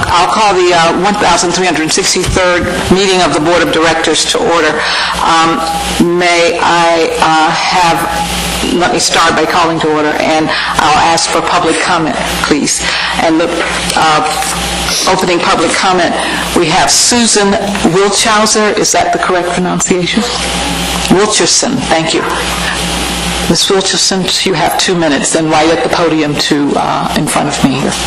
I'll call the 1363rd meeting of the Board of Directors to order. May I let me start by calling to order, and I'll ask for public comment, please. And the opening public comment, we have Susan Wilchauser. Is that the correct pronunciation? Wilcherson, thank you. Ms. Wilcherson, you have 2 minutes, then right at the podium in front of me here.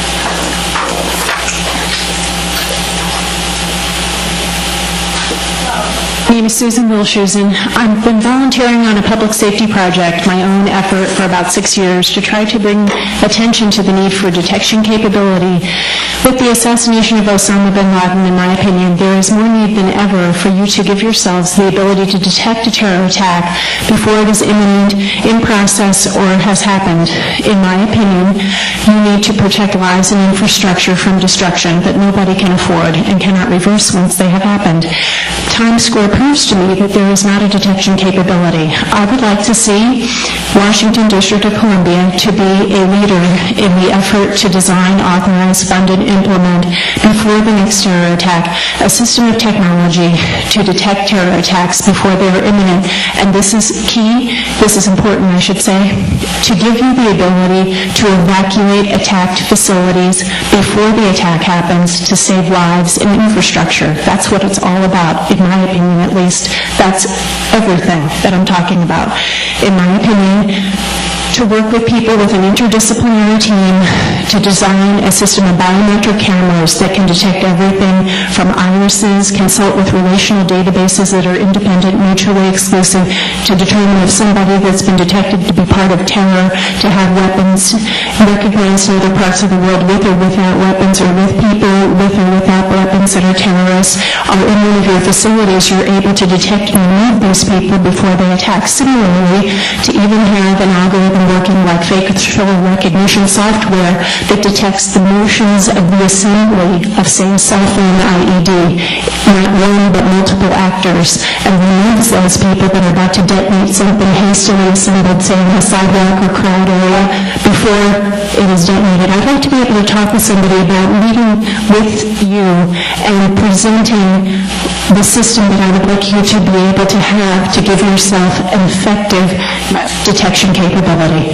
My name is Susan Wilcherson. I've been volunteering on a public safety project, my own effort, for about 6 years to try to bring attention to the need for detection capability. With the assassination of Osama bin Laden, in my opinion, there is more need than ever for you to give yourselves the ability to detect a terror attack before it is imminent, in process, or has happened. In my opinion, you need to protect lives and infrastructure from destruction that nobody can afford and cannot reverse once they have happened. Times Square proves to me that there is not a detection capability. I would like to see Washington District of Columbia to be a leader in the effort to design, authorize, fund, and implement before the next terror attack a system of technology to detect terror attacks before they are imminent. And this is key, this is important, I should say, to give you the ability to evacuate attacked facilities before the attack happens to save lives and infrastructure. That's what it's all about, in my opinion at least. That's everything that I'm talking about. In my opinion, to work with people with an interdisciplinary team to design a system of biometric cameras that can detect everything from irises, consult with relational databases that are independent, mutually exclusive, to determine if somebody that's been detected to be part of terror, to have weapons recognized in other parts of the world with or without weapons, or with people with or without weapons that are terrorists, or in one of your facilities you're able to detect and remove these people before they attack. Similarly, to even have an algorithm working like facial recognition software that detects the motions of the assembly of, say, a cell phone IED, not one but multiple actors, and removes those people that are about to detonate something hastily assembled, say, in a sidewalk or crowd area before it is detonated. I'd like to be able to talk with somebody about meeting with you and presenting the system that I would like you to be able to have to give yourself an effective detection capability.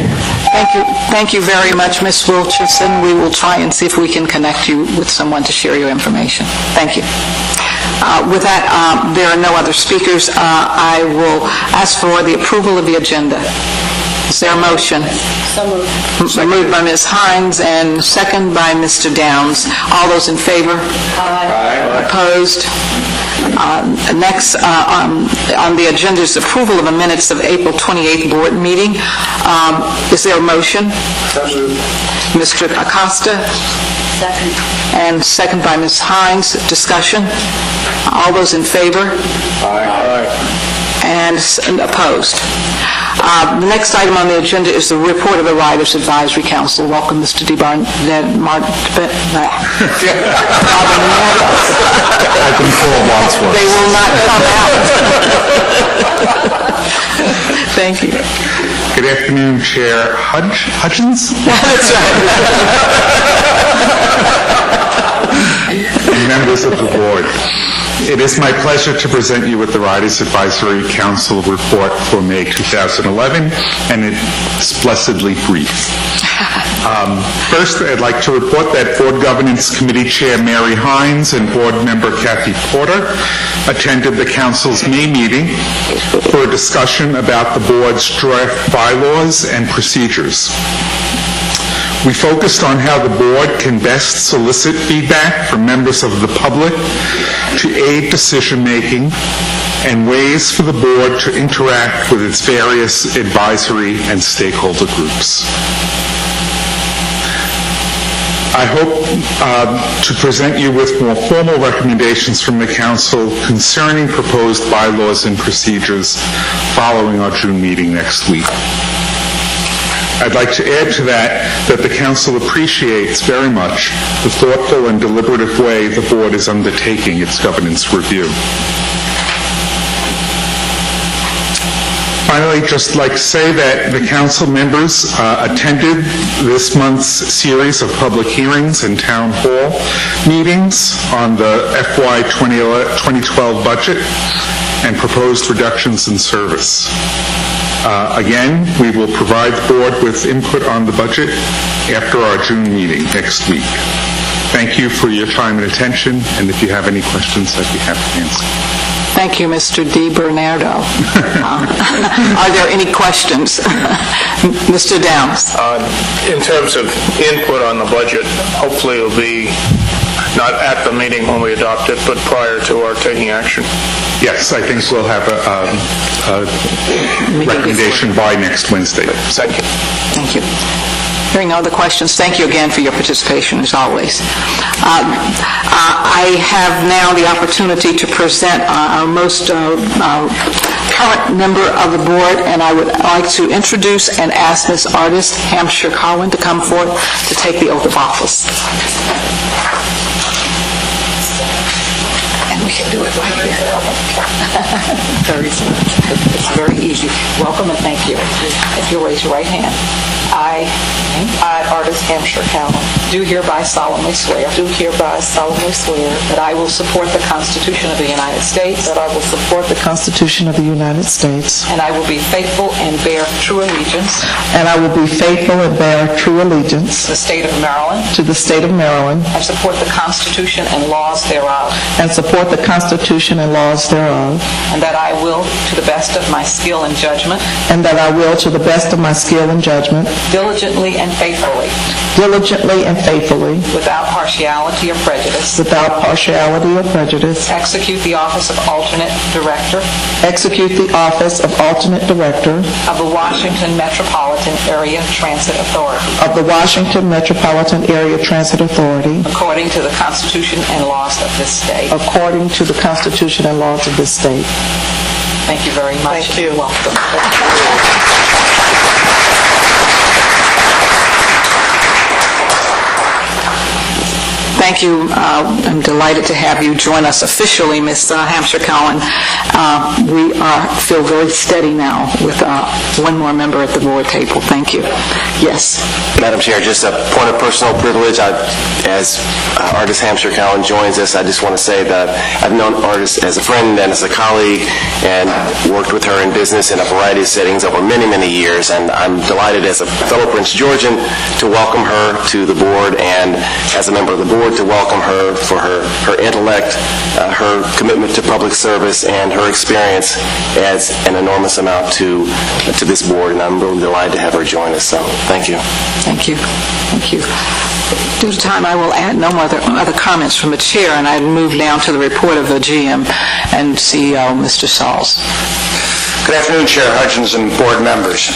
Thank you very much, Ms. Wilcherson. We will try and see if we can connect you with someone to share your information. Thank you. With that, there are no other speakers. I will ask for the approval of the agenda. Is there a motion? So moved. Moved by Ms. Hines and second by Mr. Downs. All those in favor? Aye. Opposed? Next on the agenda is approval of the minutes of April 28th board meeting. Is there a motion? So moved. Mr. Acosta? Second. And second by Ms. Hines. Discussion? All those in favor? Aye. And opposed? The next item on the agenda is the report of the Riders Advisory Council. Welcome, Mr. They will not come out. Thank you. Good afternoon, Chair Hutchins. That's right. Members of the board. It is my pleasure to present you with the Riders Advisory Council report for May 2011, and it's blessedly brief. First, I'd like to report that Board Governance Committee Chair Mary Hines and Board Member Kathy Porter attended the Council's May meeting for a discussion about the Board's draft bylaws and procedures. We focused on how the Board can best solicit feedback from members of the public to aid decision-making and ways for the Board to interact with its various advisory and stakeholder groups. I hope to present you with more formal recommendations from the Council concerning proposed bylaws and procedures following our June meeting next week. I'd like to add to that the Council appreciates very much the thoughtful and deliberative way the Board is undertaking its governance review. Finally, just like to say that the council members attended this month's series of public hearings and town hall meetings on the FY 2012 budget and proposed reductions in service. Again, we will provide the board with input on the budget after our June meeting next week. Thank you for your time and attention, and if you have any questions, I'd be happy to answer. Thank you, Mr. DiBernardo. Are there any questions? Mr. Downs. In terms of input on the budget, hopefully it'll be not at the meeting when we adopt it, but prior to our taking action. Yes, I think we'll have a recommendation by next Wednesday. Thank you. Thank you. Hearing no other questions, thank you again for your participation, as always. I have now the opportunity to present our most current member of the board, and I would like to introduce and ask Ms. Ardis Hampshire-Cowan to come forth to take the oath of office. And we can do it right here. It's very easy. Welcome and thank you. If you'll raise your right hand. I, Ardis Hampshire-Cowan, do hereby solemnly swear that I will support the Constitution of the United States, and I will be faithful and bear true allegiance to the state of Maryland, and support the Constitution and laws thereof, and that I will, to the best of my skill and judgment, diligently and faithfully, without partiality or prejudice, execute the office of alternate director of the Washington Metropolitan Area Transit Authority, according to the Constitution and laws of this state. Thank you very much. Thank you. Welcome. Thank you. I'm delighted to have you join us officially, Ms. Hampshire-Cowan. We feel very steady now with one more member at the board table. Thank you. Yes. Madam Chair, just a point of personal privilege. As Ardis Hampshire-Cowan joins us, I just want to say that I've known Ardis as a friend and as a colleague and worked with her in business in a variety of settings over many, many years. And I'm delighted as a fellow Prince Georgian to welcome her to the board, and as a member of the board to welcome her for her intellect, her commitment to public service, and her experience adds an enormous amount to this board, and I'm really delighted to have her join us. So thank you. Thank you. Thank you. Due to time, I will add no other comments from the chair, and I move down to the report of the GM and CEO, Mr. Sauls. Good afternoon, Chair Hudgens and board members.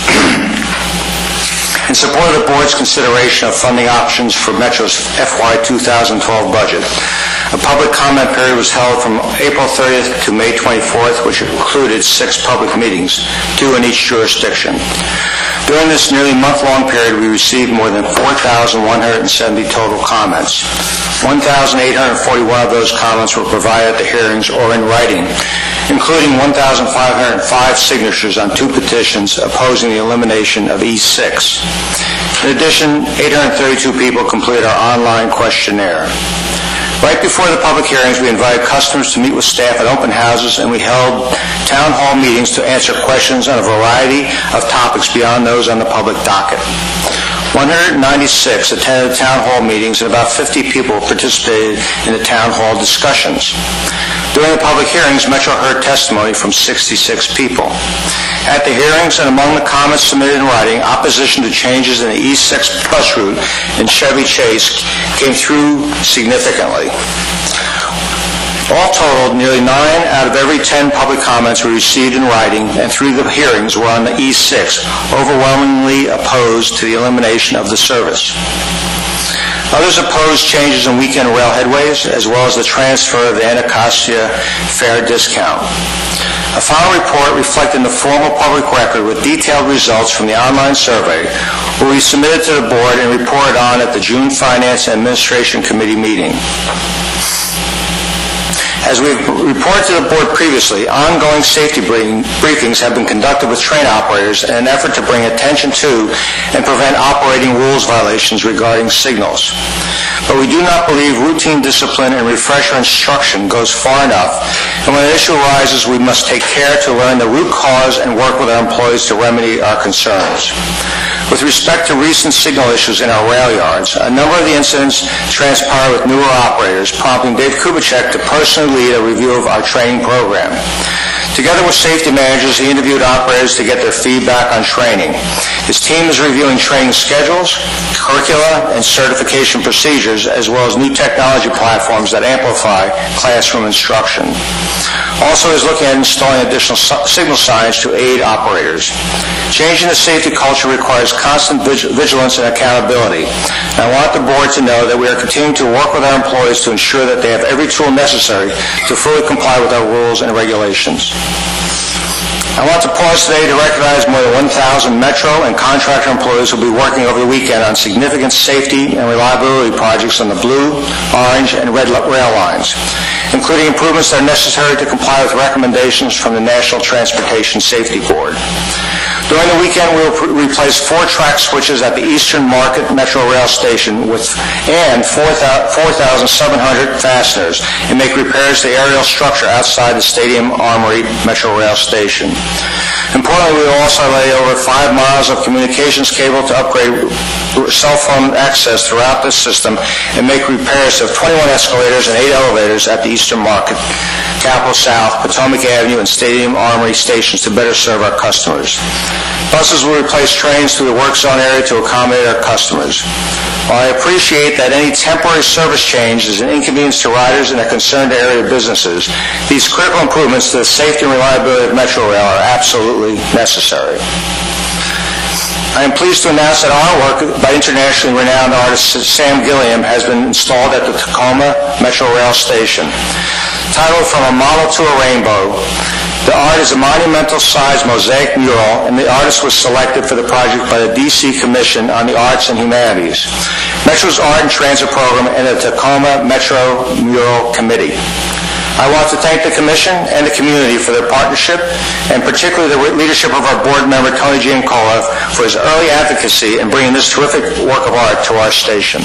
In support of the board's consideration of funding options for Metro's FY 2012 budget, a public comment period was held from April 30th to May 24th, which included 6 public meetings, 2 in each jurisdiction. During this nearly month-long period, we received more than 4,170 total comments. 1,841 of those comments were provided at the hearings or in writing, including 1,505 signatures on 2 petitions opposing the elimination of E6. In addition, 832 people completed our online questionnaire. Right before the public hearings, we invited customers to meet with staff at open houses, and we held town hall meetings to answer questions on a variety of topics beyond those on the public docket. 196 attended town hall meetings, and about 50 people participated in the town hall discussions. During the public hearings, Metro heard testimony from 66 people. At the hearings and among the comments submitted in writing, opposition to changes in the E6 bus route in Chevy Chase came through significantly. All totaled, nearly 9 out of every 10 public comments we received in writing and through the hearings were on the E6, overwhelmingly opposed to the elimination of the service. Others opposed changes in weekend rail headways, as well as the transfer of the Anacostia fare discount. A final report reflecting the formal public record with detailed results from the online survey will be submitted to the board and reported on at the June Finance and Administration Committee meeting. As we've reported to the board previously, ongoing safety briefings have been conducted with train operators in an effort to bring attention to and prevent operating rules violations regarding signals. But we do not believe routine discipline and refresher instruction goes far enough, and when an issue arises, we must take care to learn the root cause and work with our employees to remedy our concerns. With respect to recent signal issues in our rail yards, a number of the incidents transpired with newer operators, prompting Dave Kubicek to personally lead a review of our training program. Together with safety managers, he interviewed operators to get their feedback on training. His team is reviewing training schedules, curricula, and certification procedures, as well as new technology platforms that amplify classroom instruction. Also, he's looking at installing additional signal signage to aid operators. Changing the safety culture requires constant vigilance and accountability. And I want the board to know that we are continuing to work with our employees to ensure that they have every tool necessary to fully comply with our rules and regulations. I want to pause today to recognize more than 1,000 Metro and contractor employees who will be working over the weekend on significant safety and reliability projects on the blue, orange, and red rail lines, including improvements that are necessary to comply with recommendations from the National Transportation Safety Board. During the weekend, we will replace 4 track switches at the Eastern Market Metro Rail Station and 4,700 fasteners and make repairs to aerial structure outside the Stadium Armory Metro Rail Station. Importantly, we will also lay over 5 miles of communications cable to upgrade cell phone access throughout this system and make repairs of 21 escalators and 8 elevators at the Eastern Market, Capitol South, Potomac Avenue, and Stadium Armory stations to better serve our customers. Buses will replace trains through the work zone area to accommodate our customers. While I appreciate that any temporary service change is an inconvenience to riders and a concern to area businesses, these critical improvements to the safety and reliability of Metro Rail are absolutely necessary. I am pleased to announce that artwork by internationally renowned artist Sam Gilliam has been installed at the Tacoma Metro Rail Station. Titled From a Model to a Rainbow, the art is a monumental-sized mosaic mural, and the artist was selected for the project by the D.C. Commission on the Arts and Humanities, Metro's Art and Transit Program, and the Tacoma Metro Mural Committee. I want to thank the Commission and the community for their partnership, and particularly the leadership of our board member, Tony Giancola, for his early advocacy in bringing this terrific work of art to our station.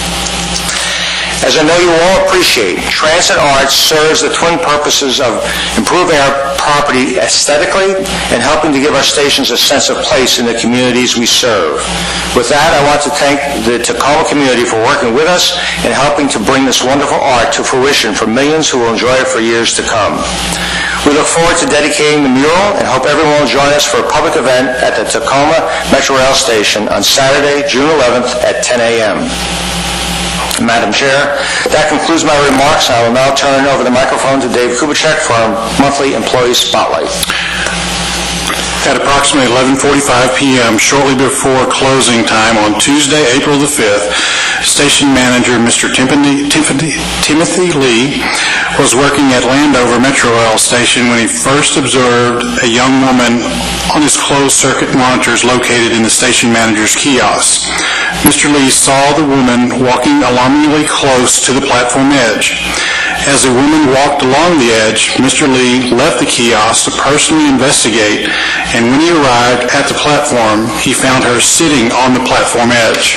As I know you all appreciate, transit art serves the twin purposes of improving our property aesthetically and helping to give our stations a sense of place in the communities we serve. With that, I want to thank the Tacoma community for working with us and helping to bring this wonderful art to fruition for millions who will enjoy it for years to come. We look forward to dedicating the mural and hope everyone will join us for a public event at the Tacoma Metro Rail Station on Saturday, June 11th at 10 a.m. Madam Chair, that concludes my remarks. I will now turn over the microphone to Dave Kubicek for our monthly employee spotlight. At approximately 11:45 p.m., shortly before closing time on Tuesday, April the 5th, Station Manager Mr. Timothy Lee was working at Landover Metro Rail Station when he first observed a young woman on his closed-circuit monitors located in the station manager's kiosk. Mr. Lee saw the woman walking alarmingly close to the platform edge. As the woman walked along the edge, Mr. Lee left the kiosk to personally investigate, and when he arrived at the platform, he found her sitting on the platform edge.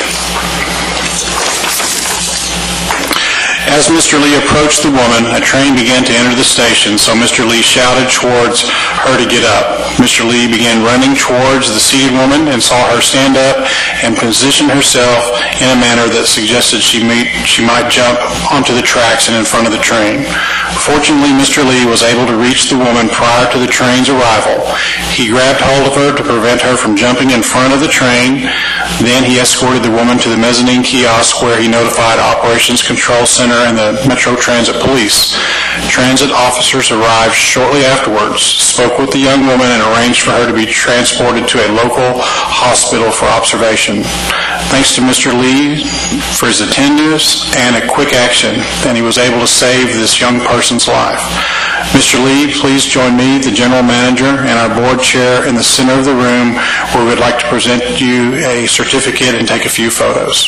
As Mr. Lee approached the woman, a train began to enter the station, so Mr. Lee shouted towards her to get up. Mr. Lee began running towards the seated woman and saw her stand up and position herself in a manner that suggested she might jump onto the tracks and in front of the train. Fortunately, Mr. Lee was able to reach the woman prior to the train's arrival. He grabbed hold of her to prevent her from jumping in front of the train. Then he escorted the woman to the mezzanine kiosk where he notified Operations Control Center and the Metro Transit Police. Transit officers arrived shortly afterwards, spoke with the young woman, and arranged for her to be transported to a local hospital for observation. Thanks to Mr. Lee for his attentiveness and a quick action, and he was able to save this young person's life. Mr. Lee, please join me, the General Manager, and our Board Chair in the center of the room where we would like to present you a certificate and take a few photos.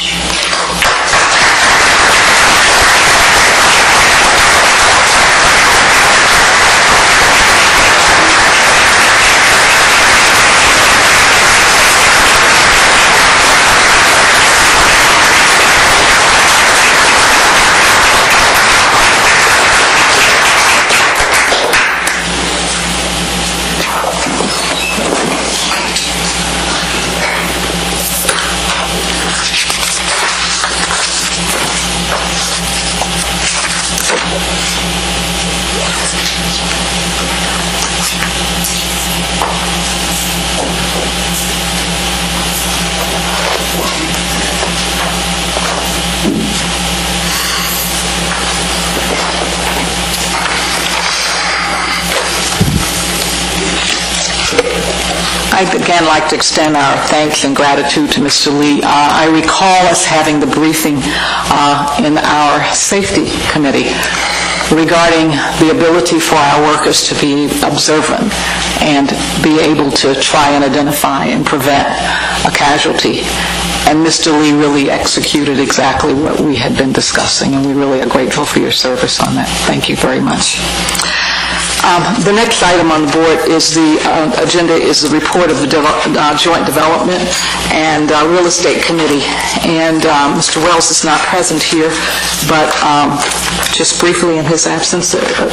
I'd again like to extend our thanks and gratitude to Mr. Lee. I recall us having the briefing in our safety committee regarding the ability for our workers to be observant and be able to try and identify and prevent a casualty. And Mr. Lee really executed exactly what we had been discussing, and we really are grateful for your service on that. Thank you very much. The next item on the board is the agenda is the report of the Joint Development and Real Estate Committee. And Mr. Wells is not present here, but just briefly in his absence,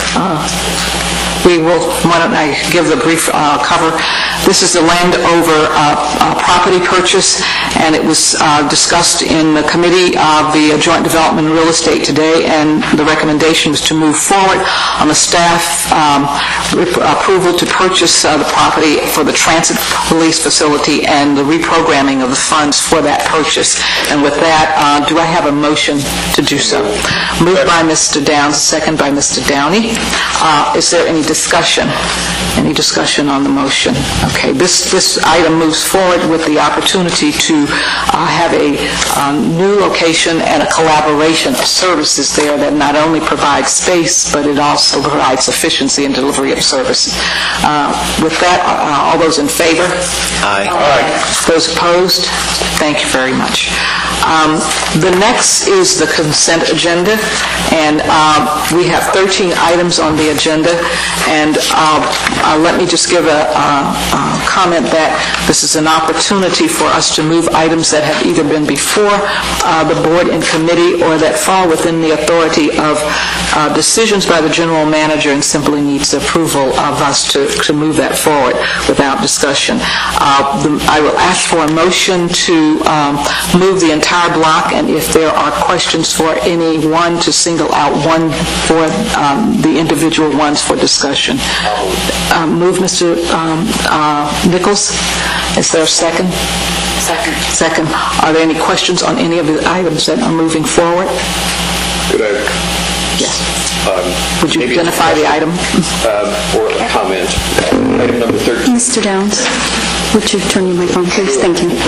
why don't I give the brief cover. This is the Landover property purchase, and it was discussed in the committee of the Joint Development and Real Estate today, and the recommendation was to move forward on the staff approval to purchase the property for the transit police facility and the reprogramming of the funds for that purchase. And with that, do I have a motion to do so? Moved by Mr. Downs, second by Mr. Downey. Is there any discussion? Any discussion on the motion? Okay, this item moves forward with the opportunity to have a new location and a collaboration of services there that not only provides space, but it also provides efficiency and delivery of services. With that, all those in favor? Aye. Those opposed? Thank you very much. The next is the consent agenda, and we have 13 items on the agenda, and let me just give a comment that this is an opportunity for us to move items that have either been before the board and committee or that fall within the authority of decisions by the general manager and simply needs the approval of us to move that forward without discussion. I will ask for a motion to move the entire block, and if there are questions for any one, to single out one for the individual ones for discussion. Move, Mr. Nichols. Is there a second? Second. Are there any questions on any of the items that are moving forward? Could I? Yes. Would you identify the item? Or a comment. Item number 13. Mr. Downs, would you turn your microphone, please? Thank you.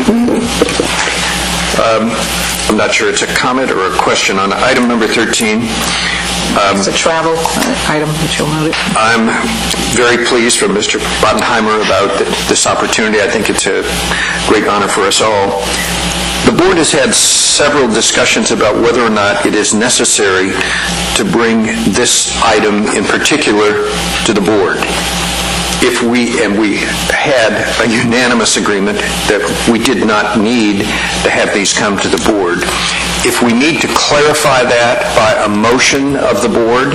I'm not sure it's a comment or a question on item number 13. It's a travel item that you'll note. I'm very pleased from Mr. Bottenheimer about this opportunity. I think it's a great honor for us all. The board has had several discussions about whether or not it is necessary to bring this item in particular to the board. We had a unanimous agreement that we did not need to have these come to the board. If we need to clarify that by a motion of the board,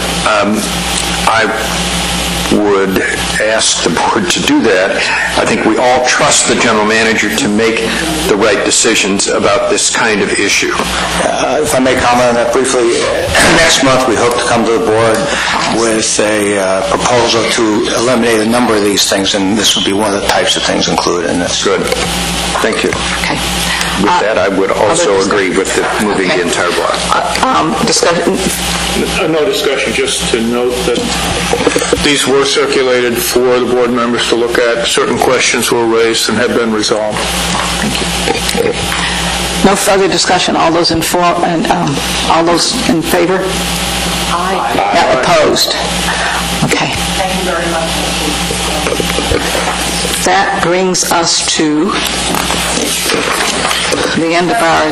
I would ask the board to do that. I think we all trust the general manager to make the right decisions about this kind of issue. If I may comment on that briefly, next month we hope to come to the board with a proposal to eliminate a number of these things, and this would be one of the types of things included in this. Good. Thank you. Okay. With that, I would also agree with moving the entire block. Discussion? No discussion, just to note that these were circulated for the board members to look at. Certain questions were raised and have been resolved. Thank you. No further discussion. All those in favor? Aye. Opposed? Okay. Thank you very much. That brings us to the end of our...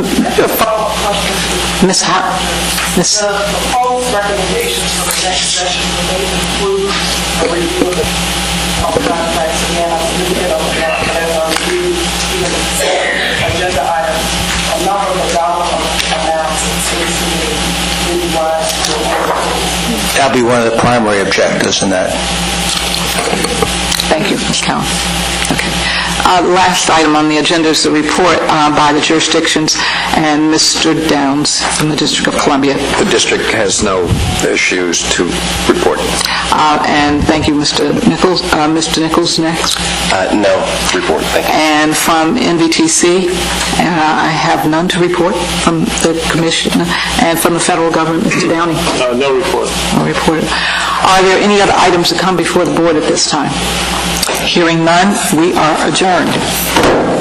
Ms. Howe? The proposed recommendations for the next session may include a review of the contracts. Again, I'm going to get over that as a review, even the agenda items, a number of the dollar amounts and seems to me really wise to That'll be one of the primary objectives in that. Thank you, Ms. Cowan. Okay. Last item on the agenda is the report by the jurisdictions and Mr. Downs from the District of Columbia. The district has no issues to report. And thank you, Mr. Nichols. Mr. Nichols next. No report, thank you. And from NVTC, I have none to report from the Commission. And from the federal government, Mr. Downey. No report. No report. Are there any other items that come before the board at this time? Hearing none, we are adjourned.